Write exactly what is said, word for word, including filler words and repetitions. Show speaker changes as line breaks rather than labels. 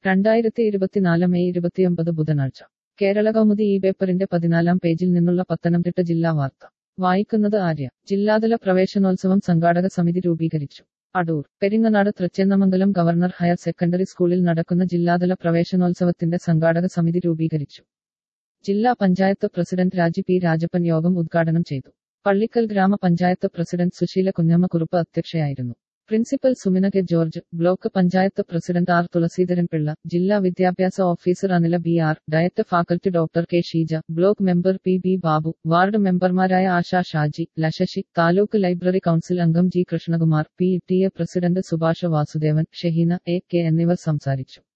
രണ്ടായിരത്തി ഇരുപത്തിനാല് മെയ് ഇരുപത്തിയൊമ്പത് ബുധനാഴ്ച കേരള കൗമുദി ഈ പേപ്പറിന്റെ പതിനാലാം പേജിൽ നിന്നുള്ള പത്തനംതിട്ട ജില്ലാ വാർത്ത വായിക്കുന്നത് ആര്യ. ജില്ലാതല പ്രവേശനോത്സവം സംഘാടക സമിതി രൂപീകരിച്ചു. Adoor. Peringanad Thrichennamangalam government higher secondary സ്കൂളിൽ നടക്കുന്ന ജില്ലാതല പ്രവേശനോത്സവത്തിന്റെ സംഘാടക സമിതി രൂപീകരിച്ചു. ജില്ലാ പഞ്ചായത്ത് പ്രസിഡന്റ് രാജി പി രാജപ്പൻ യോഗം ഉദ്ഘാടനം ചെയ്തു. പള്ളിക്കൽ ഗ്രാമപഞ്ചായത്ത് പ്രസിഡന്റ് സുശീല കുഞ്ഞമ്മ കുറുപ്പ് അധ്യക്ഷയായിരുന്നു. Principal Sumina K George, block panchayat president R Thulaseedharan Pillai, ജില്ലാ വിദ്യാഭ്യാസ officer Anila B R, DIET faculty doctor K Sheeja, block member P B Babu, ward മെമ്പർമാരായ ആശ ഷാജി, ലശശി, താലൂക്ക് ലൈബ്രറി കൗൺസിൽ അംഗം G Krishnakumar, P T A president Subhasha Vasudevan, Shaheena A K എന്നിവർ സംസാരിച്ചു.